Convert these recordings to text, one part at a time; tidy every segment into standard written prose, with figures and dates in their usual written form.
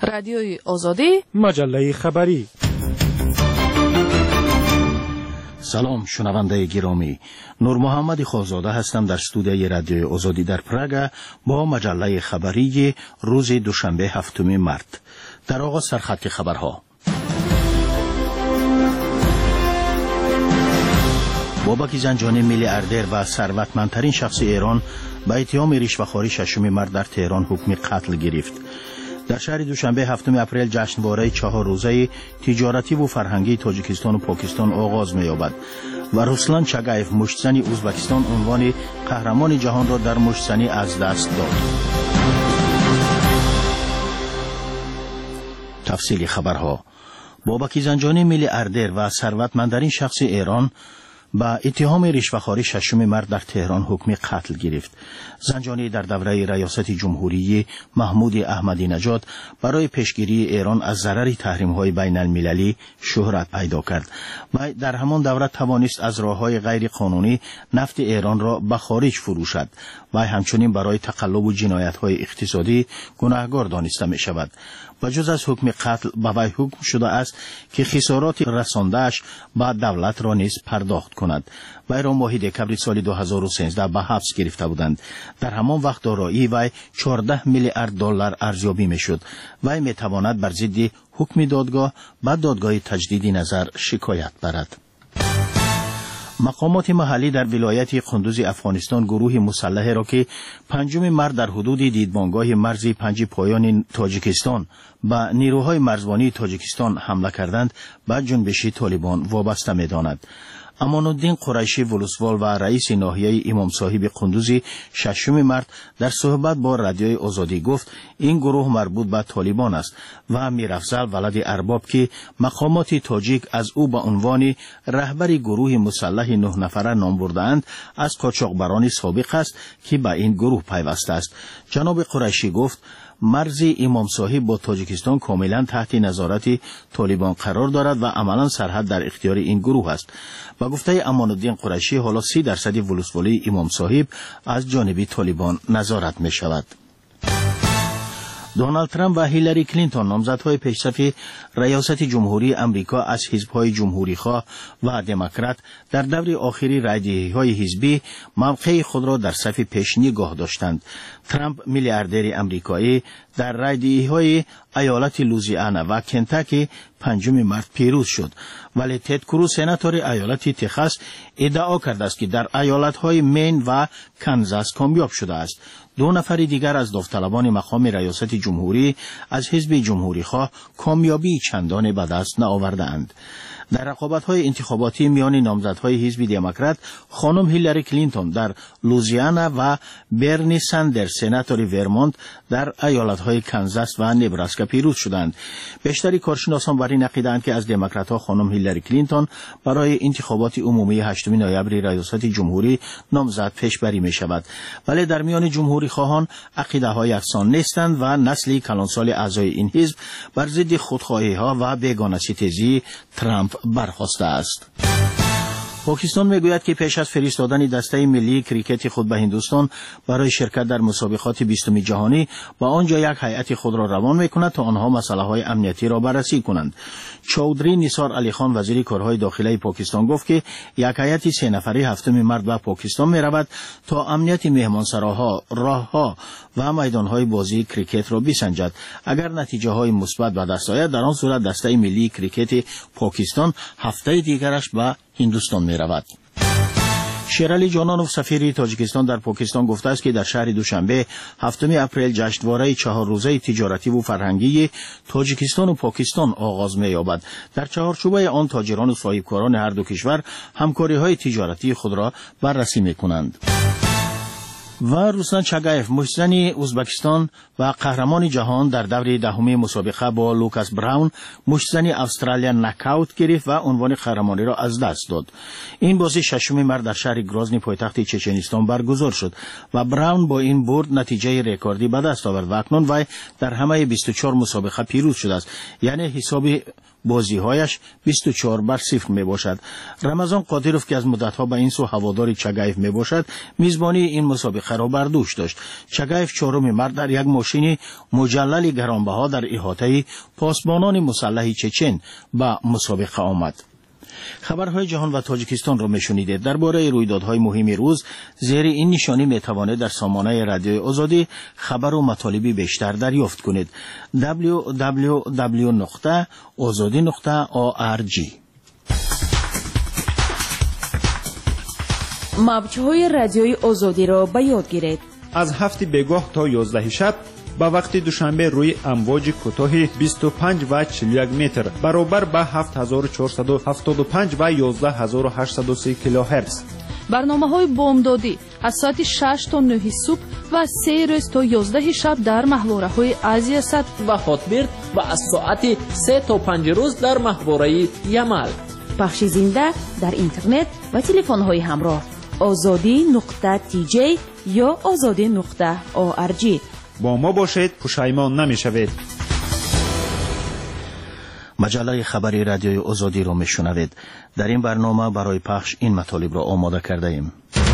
رادیوی آزادی، مجله خبری. سلام شنونده گرامی، نور محمد خالزاده هستم در استودیوی رادیوی آزادی در پراگ با مجله خبری روز دوشنبه 7 مارت. در آغاز سرخط خبرها. بابک زنجانی میلیاردر و ثروتمندترین شخص ایران با اتهام رشوه‌خواری 6 مارت در تهران حکم قتل گرفت. در شهر دوشنبه 7 اپریل جشنواره 4 روزه تجارتی و فرهنگی تاجیکستان و پاکستان آغاز می‌یابد و رسلان چگایف مشتزنی ازبکستان عنوان قهرمان جهان را در مشتزنی از دست داد. تفصیل خبرها. بابک زنجانی میلیاردر و ثروتمندترین شخص ایران با اتهام رشوه‌خواری 6 مارت در تهران حکم قتل گرفت. زنجانی در دوره ریاست جمهوری محمود احمدی نژاد برای پیشگیری ایران از ضرر تحریم‌های بین‌المللی شهرت پیدا کرد و در همان دوره توانست از راه‌های غیر قانونی نفت ایران را به خارج فروشد و همچنین برای تقلب و جنایت‌های اقتصادی گناهکار دانسته می‌شود. و جز از حکم قتل به وی حکم شده است که خسارات رسانده‌اش به دولت را نیز پرداخت کند. وی را ماه دکمبر سال 2013 به حبس گرفته بودند. در همان وقت دارایی وی 14 میلیارد دلار ارزیابی میشد. وی میتواند بر ضد حکم دادگاه به دادگاه تجدید نظر شکایت برد. مقامات محلی در ولایت قندوز افغانستان گروه مسلح را که 5 مارت در حدود دیدبانگاه مرزی 5 پایان تاجیکستان به نیروهای مرزبانی تاجیکستان حمله کردند به جنبش طالبان وابسته می‌داند. امانالدین قریشی ولسوال و رئیس ناحیه امام صاحب قندوز 6 مارت در صحبت با رادیوی آزادی گفت این گروه مربوط به طالبان است و میرافضل ولد ارباب که مقامات تاجیک از او به عنوان رهبر گروه مسلح 9 نفره نام برده‌اند از قاچاقبران سابق است که به این گروه پیوسته است. جناب قریشی گفت مرز امام صاحب با تاجیکستان کاملا تحت نظارت طالبان قرار دارد و عملا سرحد در اختیار این گروه است. و گفته امانالدین قریشی حالا 30% ولسوالی امام صاحب از جانب طالبان نظارت می شود. دونالد ترامپ و هیلاری کلینتون نامزدهای پیشرفت ریاست جمهوری امریکا از حزب‌های جمهوری‌خواه و دموکرات در دور آخری رایدهی‌های حزبی موقع خود را در صف پیش نگاه داشتند. ترامپ میلیاردر امریکایی در رایدهی‌های ایالت لوزیانا و کنتاکی 5 مارت پیروز شد، ولی تد کروز سناتور ایالت تگزاس ادعا کرده است که در ایالت‌های مین و کانزاس کامیاب شده است. 2 نفر دیگر از داوطلبان مقام ریاست جمهوری از حزب جمهوری‌خواه کامیابی چندان به دست نآورده‌اند. در رقابت‌های انتخاباتی میان نامزدهای حزب دموکرات خانم هیلاری کلینتون در لوزیانا و برنی ساندرز سناتور ورمونت در ایالت‌های کانزاس و نبراسکا پیروز شدند. بیشتری کارشناسان بر این عقیده‌اند که از دموکرات‌ها خانم هیلاری کلینتون برای انتخابات عمومی 8 نوامبر ریاست جمهوری نامزد پیشبری می‌شود، ولی در میان جمهوری‌خواهان عقیده‌های یکسان نیستند و نسلی کلانسال اعضای این حزب بر ضد خودخواهی‌ها و بیگانه‌ستیزی ترامپ برخاسته است. پاکستان میگوید که پیش از فرستادن دسته ملی کریکت خود به هندوستان برای شرکت در مسابقات 20 جهانی با آنجا یک هیئت خود را روان میکند تا آنها مسائل امنیتی را بررسی کنند. چودری نثار علی خان وزیر کارهای داخلی پاکستان گفت که یک هیئت 3 نفره 7 مارت به پاکستان میرود تا امنیت مهمانسراها، راهها و میدانهای بازی کریکت را بسنجد. اگر نتیجه های مثبت به دست آید در آن صورت دسته ملی کریکت پاکستان هفته دیگرش به هندوستان می رود. شیرالی جانانوف سفیر تاجیکستان در پاکستان گفته است که در شهر دوشنبه 7 اپریل جشنواره 4 روزه تجارتی و فرهنگی تاجیکستان و پاکستان آغاز می یابد. در چهارچوبه آن تاجران و صاحبکاران هر دو کشور همکاری های تجارتی خود را بررسی می کنند. و رسلان چگایف مشتزنی ازبکستان و قهرمان جهان در دور 10 مسابقه با لوکاس براون مشتزنی استرالیا نکاوت گرفت و عنوان قهرمانی را از دست داد. این بازی 6 مارت در شهر گرازنی پایتخت چچنستان برگزار شد و براون با این برد نتیجه رکوردی به دست آورد و اکنون وی در همه 24 مسابقه پیروز شده است. یعنی حساب بازی‌هایش 24-0 میباشد. رمضان قادروف که از مدت‌ها به این سو هوادار چگایف میباشد، میزبانی این مسابقه را بر دوش داشت. چگایف چهارم مارس در یک ماشین مجلل گرانبها در احاطه پاسبانان مسلح چچن به مسابقه آمد. خبرهای جهان و تاجیکستان را میشنیدید. درباره رویدادهای مهم روز زیر این نشانی میتوانید در سامانه رادیوی آزادی خبر و مطالبی بیشتر دریافت کنید. www.azadi.org. موج‌های رادیوی آزادی را به یاد گیرید. از 7 بگاه تا 11 شب به وقت دوشنبه روی امواج کوتاه 25 و 41 متر برابر به 7475 و 11830 کیلوهرتز. برنامه‌های بامدادی از ساعت 6 تا 9 صبح و 3 روز تا 11 شب در محوره‌های آسیا صد و خاطبرد و از ساعت 3 تا 5 روز در محوره یمل. پخش زنده در اینترنت و تلفن‌های همراه azadi.tj یا azadi.org. با ما باشید، پشیمان نمی‌شوید. مجله خبری رادیوی آزادی را میشنوید. در این برنامه برای پخش این مطالب را آماده کرده ایم.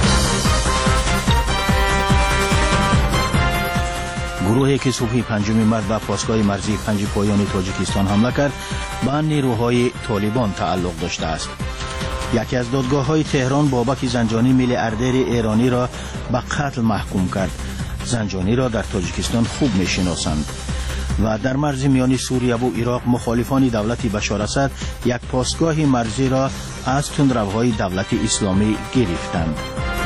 گروهی که صبح 5 مارس به پاسگاه مرزی 5 پایان تاجیکستان حمله کرد به نیروهای طالبان تعلق داشته است. یکی از دادگاه‌های تهران بابک زنجانی میلیاردر ایرانی را به قتل محکوم کرد. زنجانی را در تاجیکستان خوب میشناسند. و در مرز میانی سوریه و عراق مخالفان دولت بشار اسد یک پاسگاه مرزی را از تندروهای دولت اسلامی گرفتند.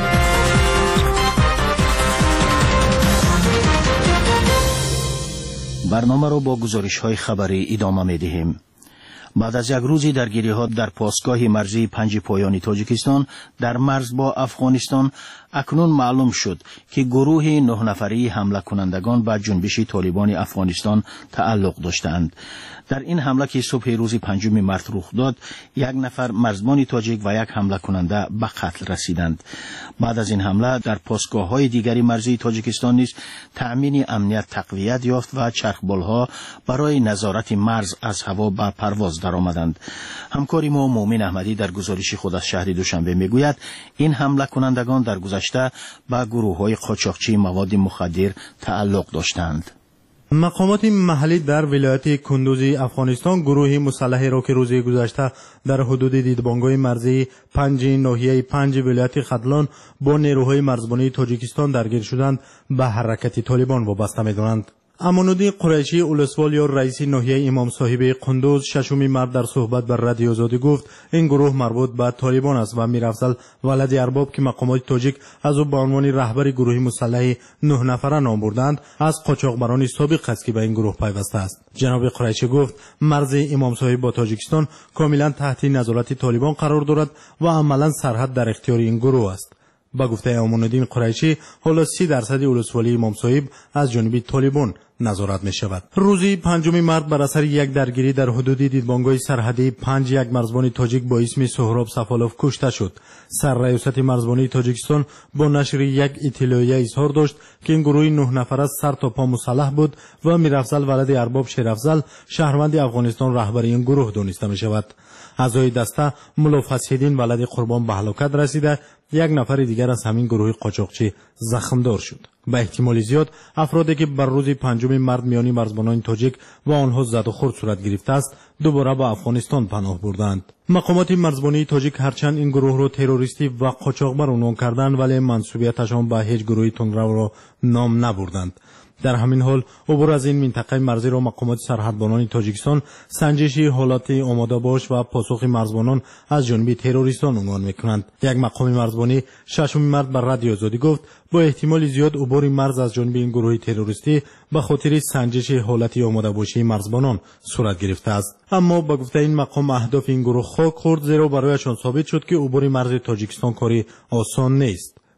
برنامه را با گزارش‌های خبری ادامه می‌دهیم. بعد از یک روزی درگیری‌ها در پاسگاه مرزی 5 پایان تاجیکستان در مرز با افغانستان، اکنون معلوم شد که گروه 9 نفری حمله کنندگان به جنبش طالبان افغانستان تعلق داشتند. در این حمله که صبح روز 5 مارس رخ داد، 1 نفر مرزبان تاجیک و 1 حمله کننده به قتل رسیدند. بعد از این حمله در پاسگاه‌های دیگری مرزی تاجیکستان نیز تأمین امنیت تقویت یافت و چرخبال‌ها برای نظارت مرز از هوا به پرواز درآمدند. همکار ما مومن احمدی در گزارش خود از شهر دوشنبه میگوید این حمله کنندگان در گذشته به گروه‌های قاچاقچی مواد مخدر تعلق داشتند. مقامات محلی در ولایت کندوز افغانستان گروه مسلحی را که روز گذشته در حدود دیدبانگاه مرزی 5 ناحیه 5 ولایت خدلان با نیروهای مرزبانی تاجیکستان درگیر شدند به حرکت طالبان وابسته می‌دانند. امان‌الدین قریشی اولسوال یا رئیس ناحیه امام صاحب قندوز 6 مارس در صحبت با رادیو آزادی گفت این گروه مربوط به طالبان است و میرافضل ولد ارباب که مقامات تاجیک از او به عنوان رهبر گروه مسلح 9 نفره نام بردند از قاچاقبران سابق است که به این گروه پیوسته است. جناب قریشی گفت مرز امام صاحب با تاجیکستان کاملا تحت نظارت طالبان قرار دارد و عملا سرحد در اختیار این گروه است. با گفته امان‌الدین قریشی حالا 30% اولسوالی امام صاحب از جانب طالبان نظارت می شود. روزی 5 مارس بر اثر یک درگیری در حدود دیدبانگاه سرحدی 5 یک مرزبان تاجیک با اسم سهراب سفالوف کشته شد. سرریاست مرزبانی تاجیکستان با نشر یک اطلاعیه اظهار داشت که این گروه 9 نفره سر تا پا مسلح بود و میرافضل ولد ارباب شیرافضل شهروند افغانستان رهبر این گروه دانسته می شود. اعضای دسته ملا فصیح‌الدین ولد قربان به هلاکت رسیده، 1 نفر دیگر از همین گروه قاچاقچی زخمدار شد. به احتمال زیاد افرادی که بر روز 5 مارس میانی مرزبانان تاجیک و آنها زد و خورد صورت گرفته است دوباره به افغانستان پناه بردند. مقامات مرزبانی تاجیک هرچند این گروه را تروریستی و قاچاقبر عنوان کردند ولی منسوبیتشان به هیچ گروهی تندرو را نام نبردند. در همین حال عبور از این منطقه مرزی را مقامات سرحدبانان تاجیکستان سنجشی حالت آماده باش و پاسخ مرزبانان از جانب تروریستان عنوان میکنند. یک مقام مرزبانی 6 مارس بر رادیو آزادی گفت با احتمال زیاد عبور مرز از جانب این گروه تروریستی به خاطر سنجش حالت آماده باشی مرزبانان صورت گرفته است. اما با گفته این مقام اهداف این گروه خاک خورد زیرا برایشان ثابت شد که عبور مرز تاجیکستان کاری آسان نیست.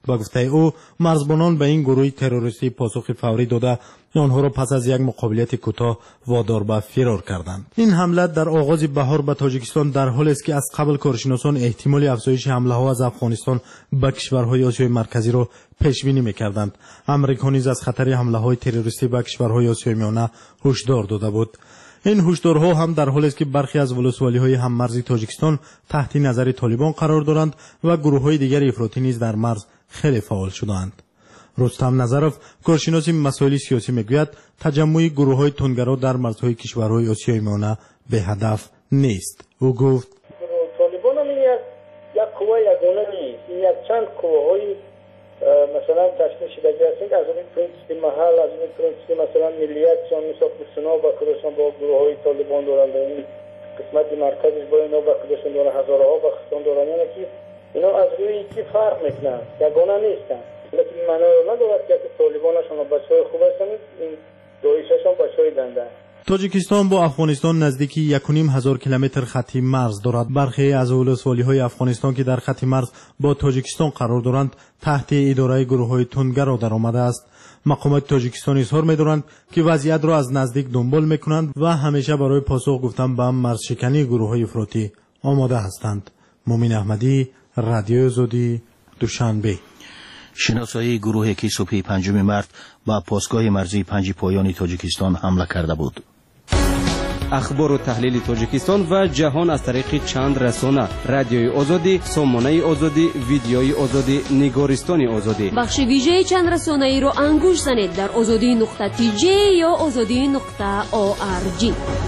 با گفته او مرزبانان به این گروه تروریستی پاسخ فوری داده آنها را پس از یک مقابلت کوتاه وادار به فرار کردند. این حمله در آغاز بهار به تاجیکستان در حالی است که از قبل کارشناسان احتمال افزایش حمله ها از افغانستان به کشورهای آسیای مرکزی را پیش بینی می‌کردند. امریکا نیز از خطر حمله های تروریستی به کشورهای آسیای میانه هشدار داده بود. این هشدارها هم در حالی است که برخی از ولسوالی‌های هممرزی تاجیکستان تحت نظر طالبان قرار دارند و گروه‌های دیگر افراطی نیز در مرز خیلی فعال شدند. رستم نظرов کارشناس مسائل سیاسی میگوید تجمع گروه‌های تندگرا در مرزهای کشورهای آسیای میانه به هدف نیست. او گفت طالبان هم یک قوه یگانه نیست، این یک چند قوه‌های مثلا تشکیل شده هستند از این پرنسپی محل، از این پرنسپی مثلا ملیت چون میساق سنا با کردستان با گروه‌های طالبان دارند، این قسمت مرکزش با اینا با کردستان دارند، هزارها با کردستان دارند، یعنی که اینا از روی یکی فرق میکنند، یگانه نیستند. لیکن معنی ندارد که طالبانشون بچه‌های خوب هستند، این داعششون بچه‌های دنده. تاجیکستان با افغانستان نزدیکی 1,500 کیلومتر خطی مرز دارد. برخی از ولسوالی‌های افغانستان که در خط مرز با تاجیکستان قرار دارند تحت اداره گروه‌های تندگرا درآمده است. مقامات تاجیکستان اظهار می‌دارند که وضعیت را از نزدیک دنبال می‌کنند و همیشه برای پاسخ گفتن به مرزشکنی گروه‌های افراطی آماده هستند. مومن احمدی، رادیو آزادی، دوشنبه. شناسایی گروه که صبح 5 مارس با پاسگاه مرزی 5 پایان تاجیکستان حمله کرده بود. اخبار و تحلیل تاجیکستان و جهان از طریق چند رسانه: رادیوی آزادی، سامانه آزادی، ویدیوی آزادی، نگارستان آزادی. بخش ویژه چند رسانه ای را انگوش زنید در azadi.tj یا azadi.org.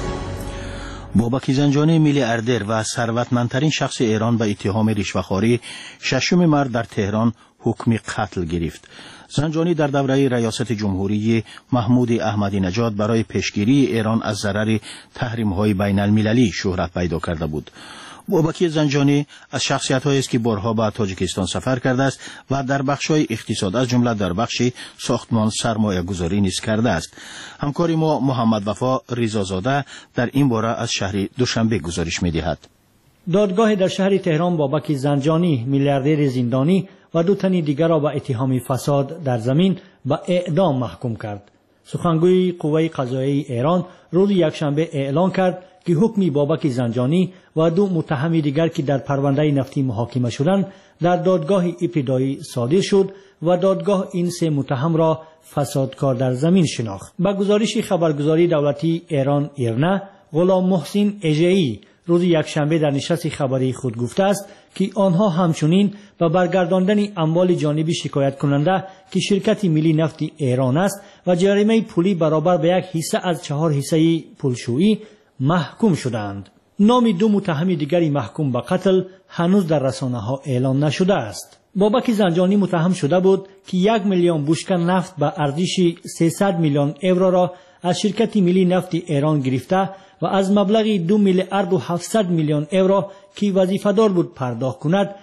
بابک زنجانی میلیاردر و ثروتمندترین شخص ایران به اتهام رشوه‌خواری 6 مارس در تهران حکم قتل گرفت. زنجانی در دوره ریاست جمهوری محمود احمدی نژاد برای پیشگیری ایران از ضرر تحریم‌های بین المللی شهرت پیدا کرده بود. بابک زنجانی از شخصیت‌هایی است که بارها به تاجیکستان سفر کرده است و در بخش‌های اقتصاد از جمله در بخش ساختمان سرمایه‌گذاری نیز کرده است. همکار ما محمد وفا رضازاده در این باره از شهر دوشنبه گزارش می‌دهد. دادگاه در شهر تهران بابک زنجانی میلیاردر زندانی و 2 تن دیگر را به اتهام فساد در زمین به اعدام محکوم کرد. سخنگوی قوه قضاییه ایران روز یکشنبه اعلان کرد که حکم بابک زنجانی و 2 متهم دیگر که در پرونده نفتی محاکمه شدند در دادگاه ابتدایی صادر شد و دادگاه این 3 متهم را فسادکار در زمین شناخت. با گزارش خبرگزاری دولتی ایران ایرنا، غلام محسن اژه‌ای روز یکشنبه در نشست خبری خود گفته است که آنها همچنین به برگرداندن اموال جانبی شکایت کننده که شرکت ملی نفت ایران است و جریمه پولی برابر به 1 حصه از 4 حصه پولشویی محکوم شدند. نام 2 متهم دیگری محکوم به قتل هنوز در رسانه‌ها اعلام نشده است. بابک زنجانی متهم شده بود که 1 میلیون بشکه نفت به ارزش 300 میلیون یورو را از شرکت ملی نفت ایران گرفته و از مبلغ 2 میلیارد و 700 میلیون یورو که وظیفه‌دار بود پرداخت کند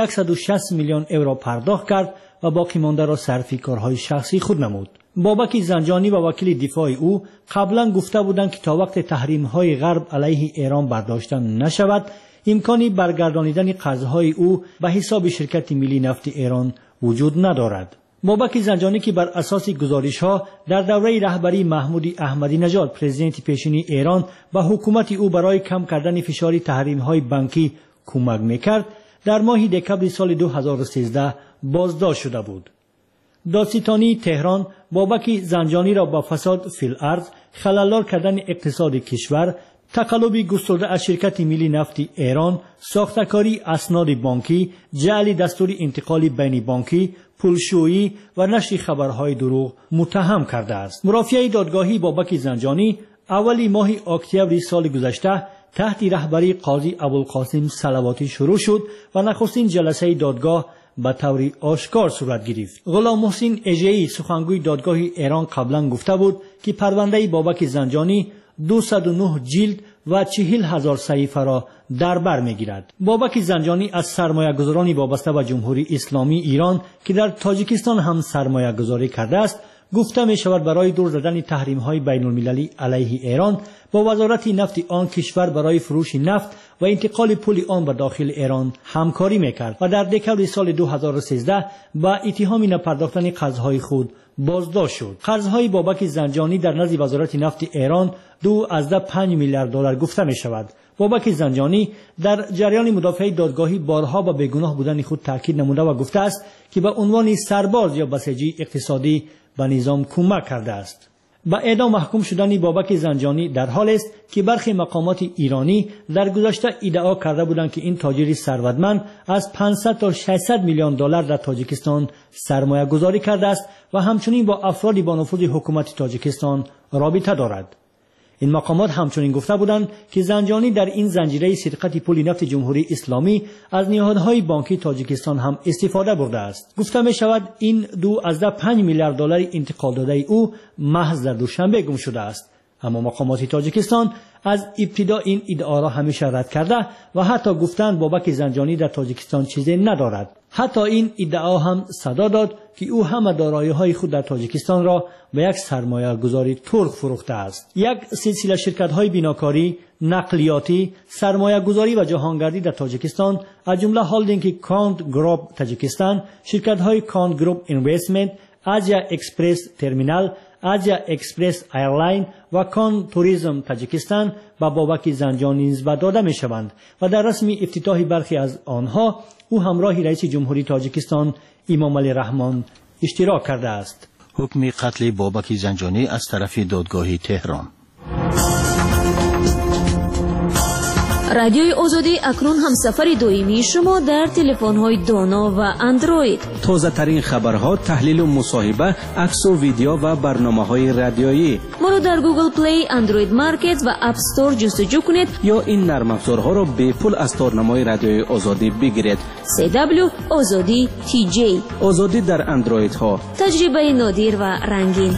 160 میلیون یورو پرداخت کرد و باقی مانده را صرف کارهای شخصی خود نمود. بابک زنجانی و وکیل دفاع او قبلا گفته بودند که تا وقت تحریم‌های غرب علیه ایران برداشته نشود امکانی برگردانیدن قرض‌های او به حساب شرکت ملی نفت ایران وجود ندارد. بابک زنجانی که بر اساس گزارش‌ها در دوره رهبری محمود احمدی نژاد پرزیدنت پیشین ایران به حکومت او برای کم کردن فشار تحریم‌های بانکی کمک می‌کرد، در ماه دکمبر سال 2013 بازداشت شده بود. دادستانی تهران بابک زنجانی را با فساد فی الارض، خلل‌آور کردن اقتصاد کشور، تقلب گسترده از شرکت ملی نفت ایران، ساختکاری اسناد بانکی، جعل دستور انتقال بین بانکی، پولشویی و نشر خبرهای دروغ متهم کرده است. مرافعه دادگاهی بابک زنجانی اولی ماه اکتبر سال گذشته تحت رهبری قاضی ابوالقاسم صلواتی شروع شد و نخستین جلسه دادگاه به طور آشکار صورت گرفت. غلام محسن اژه‌ای سخنگوی دادگاه ایران قبلا گفته بود که پرونده بابک زنجانی 209 جلد و 40,000 صحیفه را در بر میگیرد. بابک زنجانی از سرمایه‌گذاران وابسته به جمهوری اسلامی ایران که در تاجیکستان هم سرمایه‌گذاری کرده است گفته می شود برای دور زدن تحریم‌های بین‌المللی علیه ایران با وزارت نفت آن کشور برای فروش نفت و انتقال پول آن به داخل ایران همکاری میکرد و در دکمبر سال 2013 با اتهام نپرداختن قرضهای خود بازداشت شد. قرضهای بابک زنجانی در نزد وزارت نفت ایران 2.5 میلیارد دلار گفته می شود. بابک زنجانی در جریان مدافع دادگاهی بارها به بیگناه بودن خود تاکید نموده و گفته است که به عنوان سرباز یا بسیجی اقتصادی به نظام کمک کرده است. با اعدام محکوم شدن بابک زنجانی در حال است که برخی مقامات ایرانی در گذشته ادعا کرده بودند که این تاجر ثروتمند از 500 تا 600 میلیون دلار در تاجیکستان سرمایه گذاری کرده است و همچنین با افرادی با نفوذ حکومت تاجیکستان رابطه دارد. این مقامات همچنین گفته بودند که زنجانی در این زنجیره سرقت پول نفت جمهوری اسلامی از نهادهای بانکی تاجیکستان هم استفاده برده است. گفته می شود این 2.5 میلیارد دلار انتقال داده او محض در دوشنبه گم شده است. اما مقامات تاجیکستان از ابتدا این ادعا را همیشه رد کرده و حتی گفتند بابک زنجانی در تاجیکستان چیزی ندارد. حتی این ادعا هم صدا داد که او همه دارایی‌های خود در تاجیکستان را به یک سرمایه‌گذاری ترک فروخته است. یک سلسله شرکت‌های بیناکاری، نقلیاتی، سرمایه‌گذاری و جهانگردی در تاجیکستان از جمله هولدینگ کاند گروپ تاجیکستان، شرکت‌های کاند گروپ اینوستمنت، آسیا اکسپرس ترمینال، آسیا اکسپرس ایرلاین و کان توریسم تاجیکستان با بابک زنجانی نسبت داده می شوند و در رسم افتتاح برخی از آنها او همراه رئیس جمهوری تاجیکستان امام علی رحمان اشتراک کرده است. حکم قتل بابک زنجانی از طرف دادگاه تهران. رادیوی آزادی اکنون همسفر دائمی شما در تلفن‌های دانا و اندروید. تازه ترین خبرها، تحلیل و مصاحبه، عکس و ویدیو و برنامه‌های رادیویی. ما را در گوگل پلی، اندروید مارکت و اپ استور جستجو کنید یا این نرم افزارها را به پول از تارنمای رادیوی آزادی بگیرید. CW آزادی TJ. آزادی در اندروید ها. تجربه نادر و رنگین.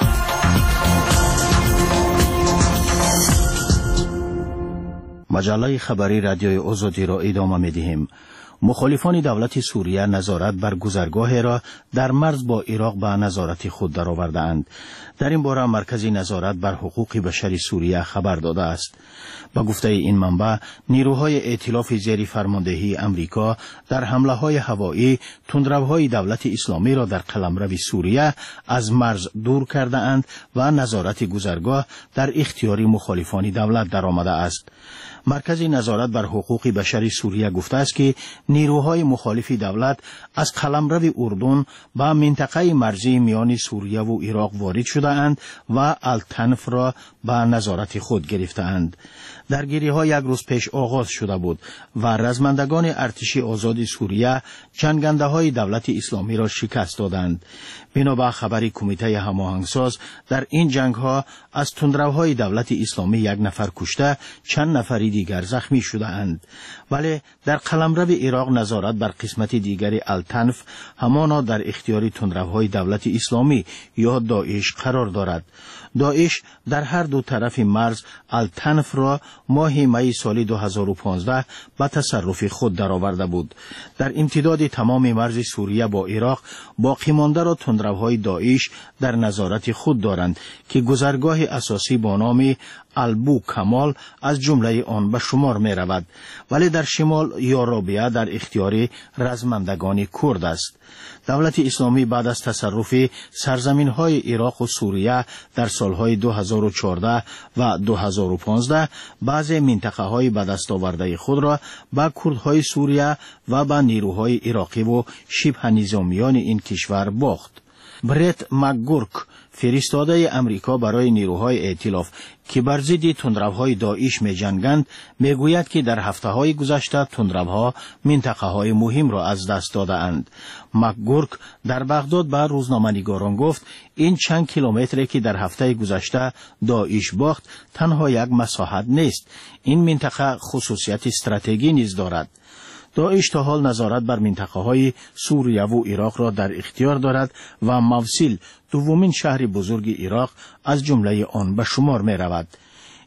مجله خبری رادیوی آزادی را ادامه می‌دهیم. مخالفان دولت سوریه نظارت بر گذرگاه را در مرز با عراق به نظارت خود درآورده‌اند. در این باره مرکز نظارت بر حقوق بشری سوریه خبر داده است. با گفته این منبع، نیروهای ائتلاف زیر فرماندهی امریکا در حمله‌های هوایی تندروهای دولت اسلامی را در قلمرو سوریه از مرز دور کرده اند و نظارت گذرگاه در اختیار مخالفان دولت درآمده است. مرکز نظارت بر حقوق بشری سوریه گفته است که نیروهای مخالف دولت از قلمرو اردن به منطقه مرزی میان سوریه و عراق وارد شده اند و التنف را به نظارت خود گرفته اند. درگیری‌ها یک روز پیش آغاز شده بود و رزمندگان ارتش آزاد سوریه جنگنده‌های دولت اسلامی را شکست دادند. بنابر خبری کمیته هماهنگساز، در این جنگ‌ها از تندروهای دولت اسلامی 1 نفر کشته، چند نفری دیگر زخمی شده اند. ولی در قلمرو عراق نظارت بر قسمت دیگری التنف همانا در اختیار تندروهای دولت اسلامی یا داعش قرار دارد. داعش در هر دو طرف مرز التنف را ماه می سال 2015 به تصرف خود درآورده بود. در امتداد تمام مرز سوریه با عراق باقی مانده را تندروهای داعش در نظارت خود دارند که گذرگاه اساسی با نام البو کمال از جمله آن به شمار می رود، ولی در شمال یا رابعه در اختیار رزمندگان کرد است. دولت اسلامی بعد از تصرف سرزمین‌های عراق و سوریه در سالهای 2014 و 2015 بعضی منطقه‌های به دست آورده خود را به کردهای سوریه و به نیروهای عراقی و شبه نظامیان این کشور باخت. برت مکگورک، فرستاده امریکا برای نیروهای ائتلاف که بر ضد تندروهای داعش می‌جنگند، میگوید که در هفته‌های گذشته تندروها منطقه‌های مهم را از دست داده‌اند. مکگورک در بغداد به روزنامه‌نگاران گفت این چند کیلومتری که در هفته گذشته داعش باخت تنها یک مساحت نیست، این منطقه خصوصیت استراتژیکی نیز دارد. داعش تا حال نظارت بر منطقه‌های سوریه و عراق را در اختیار دارد و موصل دومین شهر بزرگ عراق از جمله آن به شمار می رود.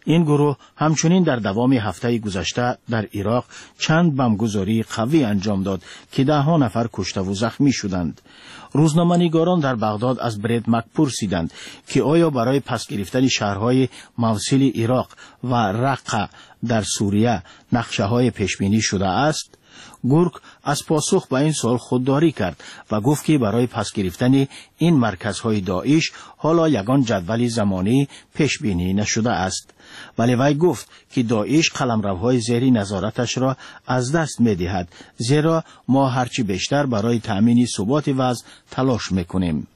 این گروه همچنین در دوام هفته گذشته در عراق چند بمبگذاری قوی انجام داد که ده‌ها نفر کشته و زخمی شدند. روزنامه‌نگاران در بغداد از برد مک پرسیدند که آیا برای پس گرفتن شهرهای موصل عراق و رقه در سوریه نقشه‌های پیشبینی شده است؟ گورک از پاسخ به این سوال خودداری کرد و گفت که برای پس گرفتن این مرکزهای داعش حالا یگان جدول زمانی پیش بینی نشده است. ولی وی گفت که داعش قلمروهای زیر نظارتش را از دست می دهد، زیرا ما هرچی بیشتر برای تأمین ثبات وضع تلاش میکنیم.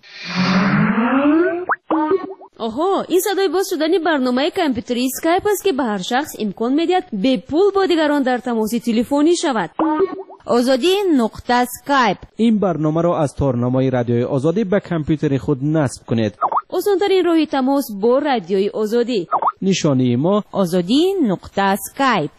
آها، این صدای باز شدن برنامه کامپیوتری اسکایپ است که به هر شخص امکان میدهد به پول با دیگران در تماس تلفنی شود. آزادی نقطه اسکایپ. این برنامه را از تارنمای رادیوی آزادی به کامپیوتر خود نصب کنید. آسان‌ترین راه تماس با رادیوی آزادی. نشانی ما آزادی نقطه اسکایپ.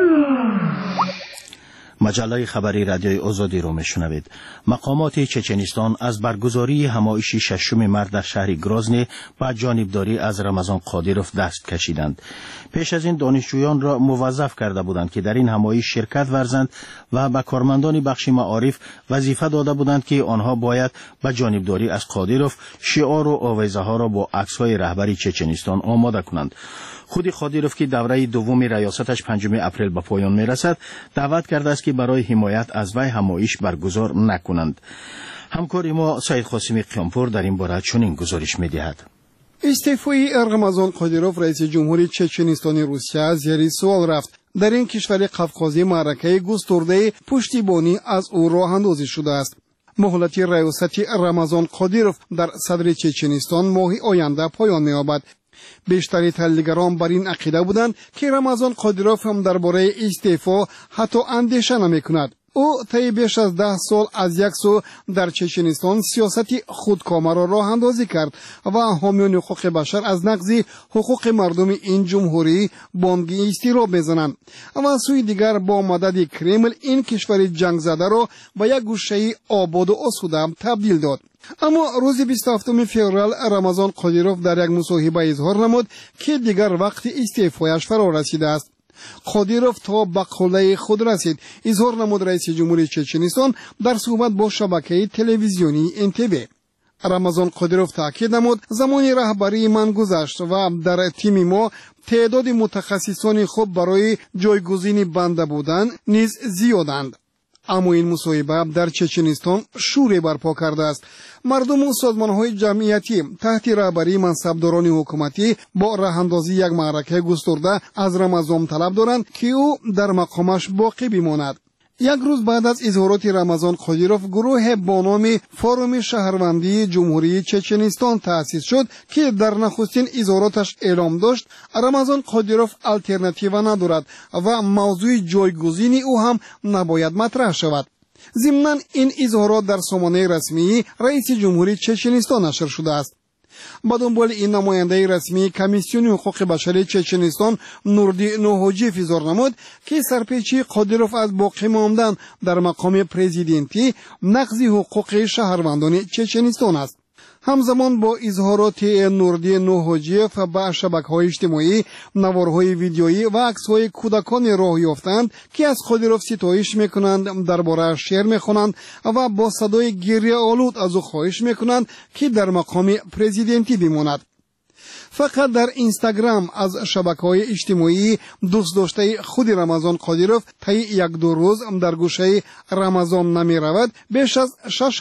مجله خبری رادیوی آزادی رو میشنوید. مقامات چچنستان از برگزاری همایش ششم مرد در شهر گرازنی با جانبداری از رمضان قادیروف دست کشیدند. پیش از این دانشجویان را موظف کرده بودند که در این همایش شرکت ورزند و به کارمندان بخش معارف وظیفه داده بودند که آنها باید به جانبداری از قادیروف شعار و آویزه ها را با عکس‌های رهبر چچنستان آماده کنند. خود قادیروف که دوره دوم ریاستش 5 اپریل به پایان میرسد، دعوت کرده است که برای حمایت از وی همایش برگزار نکنند. همکار ما سید قاسمی قیامپور در این باره چنین گزارش می‌دهد. استعفای رمضان قادیروف رئیس جمهوری چچنستان روسیه زیر سوال رفت. در این کشور قفقازی معرکه گسترده پشتیبانی از او راه اندازی شده است. مهلت ریاست رمضان قادیروف در صدر چچنستان ماه آینده پایان می‌یابد. بیشتری تحلیلگران بر این عقیده بودند که رمضان قادیروف هم درباره استعفا حتی اندیشه نمی‌کند. او طی بیش از 10 سال از یک سو در چچنستان سیاست خودکامه را راه اندازی کرد و حامیان حقوق بشر از نقض حقوق مردم این جمهوری بانگی اضطراب می‌زنند و سوی دیگر با مدد کرمل این کشور جنگ زده را به یک گوشه آباد و آسوده تبدیل داد. اما روز 27 فوریه رمضان قادیروف در یک مصاحبه اظهار نمود که دیگر وقت استعفایش فرا رسیده است. قادیروف تا به قله خود رسید، اظهار نمود رئیس جمهوری چچنستان در صحبت با شبکه تلویزیونی NTV. رمضان قادیروف تاکید نمود زمانی رهبری من گذشت و در تیم ما تعداد متخصصان خوب برای جایگزین بنده بودن نیز زیادند. اما این مصاحبه در چچنستان شوری برپا کرده است. مردم و سازمان‌های جمعیتی تحت رهبری منصبداران حکومتی با راه‌اندازی یک معرکه گسترده از رمضان طلب دارند که او در مقامش باقی بماند. یک روز بعد از اظهارات رمضان قادیروف گروه با نام فوروم شهروندی جمهوری چچنستان تأسیس شد که در نخستین اظهاراتش اعلام داشت رمضان قادیروف الटरनेटिव ندارد و موضوع جایگزین او هم نباید مطرح شود. ضمناً این اظهارات در سامانه رسمی رئیس جمهوری چچنستان نشر شده است. با دنبال این نماینده رسمی کمیسیون حقوق بشر چچنستان نوردی نوحاجیف اظهار نمود که سرپیچی قادیروف از باقی ماندن در مقام پرزیدنتی نقض حقوق شهروندان چچنستان است. همزمان با اظهارات نوردی نوحاجیف به شبکه‌های اجتماعی نوارهای ویدیویی و عکس‌های کودکان راه یافتند که از قادیروف ستایش می‌کنند، درباره شعر می‌خوانند و با صدای گریه آلود از او خواهش می‌کنند که در مقام پرزیدنتی بماند. فقط در اینستاگرام از شبکه‌های اجتماعی دوست داشته خود رمضان قادیروف طی 1-2 روز در گوشه رمضان نمی‌رود بیش از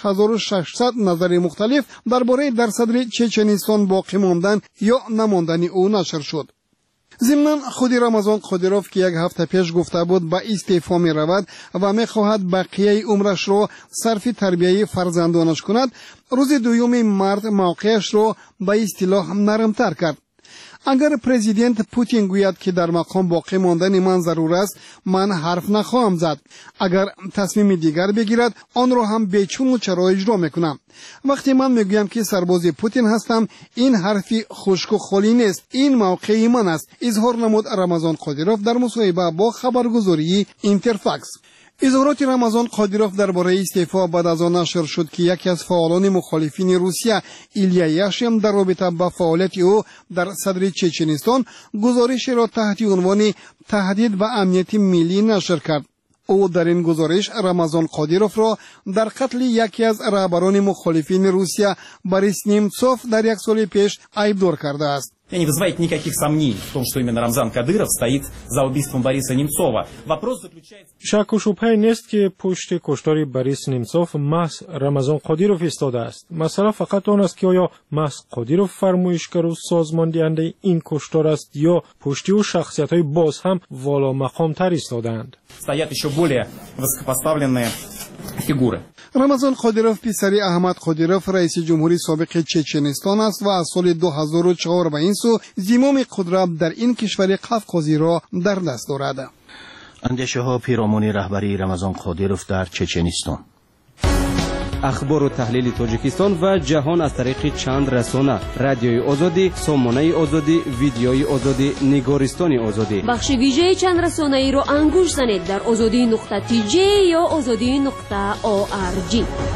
6600 نظر مختلف درباره در صدر چچنستان باقی ماندن یا نماندن او نشر شد. ضمناً خود رمضان قادیروف که یک هفته پیش گفته بود به استعفا می رود و می خواهد بقیه عمرش را صرف تربیه فرزندانش کند، روز 2 مارس موقعش را به اصطلاح نرمتر کرد. اگر پرزیدنت پوتین گوید که در مقام باقی ماندن من ضرور است، من حرف نخواهم زد. اگر تصمیم دیگر بگیرد، آن را هم بیچون و چرا اجرا میکنم. وقتی من میگویم که سرباز پوتین هستم، این حرفی خشک و خالی نیست، این موقع من است. اظهار نمود رمضان قادیروف در مصاحبه با خبرگزاری اینترفاکس. اظهارات رمضان قادیروف درباره استعفا بعد از آن نشر شد که یکی از فعالان مخالفین روسیه ایلیا یاشیم در رابطه با فعالیت او در صدر چچنستان گزارش را تحت عنوان تهدید به امنیت ملی نشر کرد. او در این گزارش رمضان قادیروف را در قتل یکی از رهبران مخالفین روسیه بوریس نیمتسوف در یک سال پیش عیبدار کرده است. Не вызывает никаких сомнений в том, что именно Рамзан Кадыров стоит за убийством Бориса Немцова. Вопрос заключается... شک و شبهه نیست که پشت کشتار بوریس نیمتسوف محض رمضان قادیروف ایستاده است. مسئله فقط آن است که آیا محض قادیروف فرمایشگر و سازمان دهنده این کشتار است یا پشتی و شخصیت‌های باز هم والا مقام تر ایستاده‌اند. Стоят еще более высокопоставленные фигуры. رمضان قادیروف پسر احمد قادیروف رئیس جمهوری سابق چچنستان است و از سال 2004 به این سو زمام قدرت در این کشور قفقازی را در دست دارد. اندیشه ها پیرامون رهبری رمضان قادیروف در چچنستان. اخبار و تحلیل تاجیکستان و جهان از طریق چند رسانه: رادیوی آزادی، سامانه آزادی، ویدیوی آزادی، نگارستان آزادی. بخش ویژه چند رسانه ای رو انگوش زنید در azadi.tj یا azadi.org.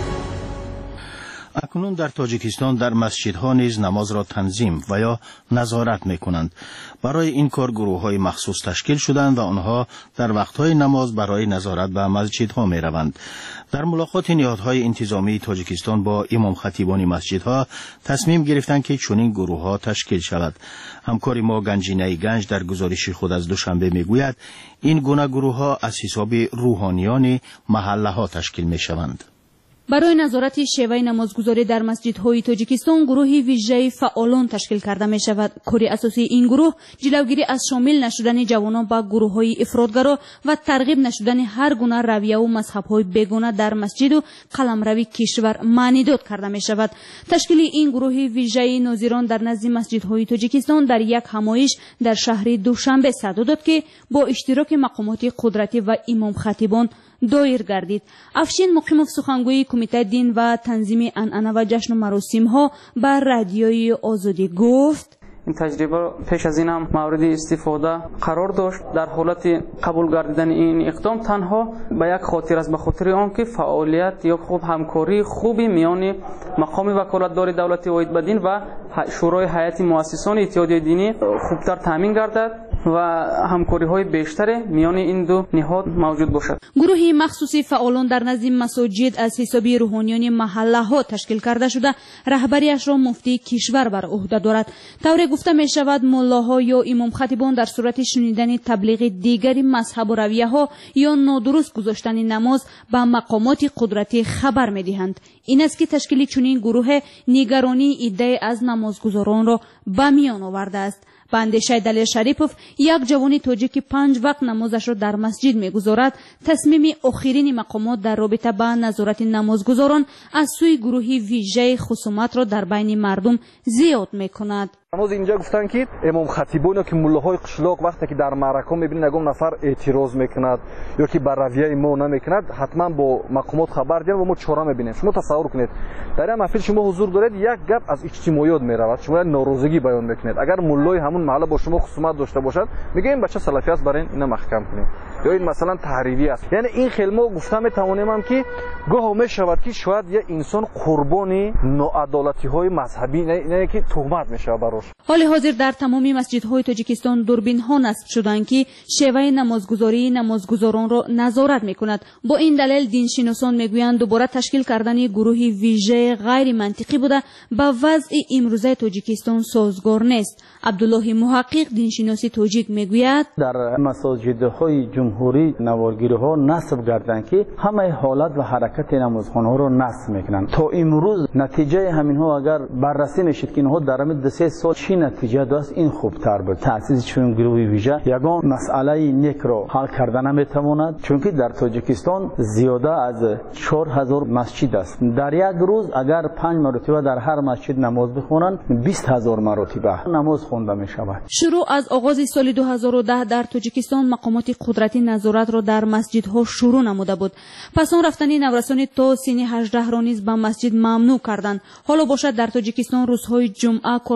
اکنون در تاجیکستان در مسجدها نیز نماز را تنظیم و یا نظارت می‌کنند. برای این کار گروه‌های مخصوص تشکیل شدند و آنها در وقت‌های نماز برای نظارت به مسجدها می‌روند. در ملاقات نهادهای انتظامی تاجیکستان با امام خطیبان مسجدها تصمیم گرفتند که چنین گروه‌ها تشکیل شود. همکار ما گنجینه گنج در گزارش خود از دوشنبه می‌گوید این گونه گروه‌ها از حساب روحانیان محله‌ها تشکیل می‌شوند. برای نظارت شیوه نمازگذاری در مسجدهای تاجیکستان گروهی ویژه فعالان تشکیل کرده می شود. کار اساسی این گروه جلوگیری از شامل نشدن جوانان با گروههای افراطگرا و ترغیب نشدن هر گونه رویه و مذهب‌های بیگانه در مسجد و قلمروی کشور معنی داد کرده می شود. تشکیل این گروه ویژه ناظران در نزد مسجدهای تاجیکستان در یک همایش در شهر دوشنبه صدا داد که با اشتراک مقامات قدرتی و امام خطیبان دایر گردید. افشین مقیموف سخنگوی کمیته دین و تنظیم عنعنه و جشن و مراسم ها بر رادیوی آزادی گفت: این تجربه پیش از این هم مورد استفاده قرار داشت. در حالت قبول گردیدن این اقدام تنها به یک خاطر است، به خاطر آنکه فعالیت یا خوب همکاری خوبی میان مقام وکالتدار دولتی واحد بدین و شورای هیئت مؤسسان اتحادیه دینی خوبتر تامین گردد و همکاری های بیشتر میان این دو نهاد موجود باشد. گروهی مخصوصی فعالان در نزد مساجد از حساب روحانیان محله ها تشکیل کرده شده رهبریش را مفتی کشور بر عهده دارد. طوری گفته می شود ملاها یا امام خطیبان در صورت شنیدن تبلیغ دیگری مذهب و رویه ها یا نادرست گذاشتن نماز به مقامات قدرتی خبر می دهند. این است که تشکیل چنین گروه نگرانی ایده از نمازگزاران را به میان آورده است. به اندیشه دلیل شریپوف، یک جوان تاجیک 5 وقت نمازش را در مسجد می‌گذارد، تصمیم آخرین مقامات در رابطه با نظارت نمازگزاران از سوی گروهی ویژه خصومت را در بین مردم زیاد می‌کند. نماز اینجا گفتن که امام خطیبان که ملاهای قشلاق وقتی که در معرکه می‌بینن نگم نفر اعتراض می‌کند یا که بر رویه ما نمی‌کند، حتما با مقامات خبر دادن و ما چاره می‌بینیم. شما تصور کنید در این محفل شما حضور دارید، یک گپ از اجتماعیات می‌رود، شما ناراضگی بیان می‌کنید. اگر ملای همون محله با شما خصومت داشته باشد، میگیم بچه سلفی است، برای اینا محکم کنید. یا این مثلا تحریری است. یعنی این خیلی ما گفتم می‌توانیم که گاه می‌شود که شاید یه انسان قربانی ناعدالتی‌های مذهبی نه که تهمت می‌شود براش. حال حاضر در تمامی مسجدهای تاجیکستان دوربین‌ها نصب شدند که شیوه نمازگذاری نمازگزاران را نظارت می‌کند. با این دلیل دینشناسان می‌گویند دوباره تشکیل کردن گروهی ویژه غیر منطقی بوده با وضع امروزه تاجیکستان سازگار نیست. عبدالله محقق دینشناسی تاجیک می‌گوید در مساجدهای جمهوری نوارگیری‌ها نصب کردند که همه حالت و حرکت نمازخوان‌ها را نصب می‌کنند. تا امروز نتیجه همین‌ها اگر بررسی می‌شد که اینها در مدت 3 سال چی نتیجه داشت، این خوبتر بود. تأسیس چون گروهی ویژه یگان مسئله نیک را حل کردن نمی‌تواند، چون که در تاجیکستان زیاده از 4000 مسجد است. در یک روز اگر 5 مرتبه در هر مسجد نماز بخوانند 20000 مرتبه نماز خوانده می‌شود. شروع از آغاز سال 2010 در تاجیکستان مقامات قدرتی نظارت را در مسجدها شروع نموده بود. پس آن رفتن نورسان تا سن 18 را نیز به مسجد ممنوع کردند. حالا باشد در تاجیکستان روزهای جمعه کارمندان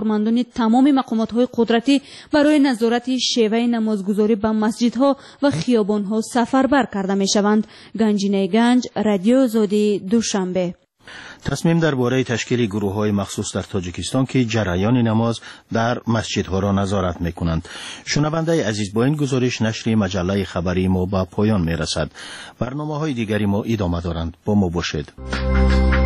تمام مقامات‌های قدرتی برای نظارت شیوه نمازگزاری به مسجدها و خیابان‌ها سفربر کرده می‌شوند. گنجینه گنج، رادیو آزادی، دوشنبه. تصمیم درباره تشکیل گروه‌های مخصوص در تاجیکستان که جریان نماز در مسجدها را نظارت می‌کنند. شنونده عزیز، با این گزارش نشر مجله خبری ما به پایان می‌رسد. برنامه‌های دیگری ما ادامه دارند. با ما باشید.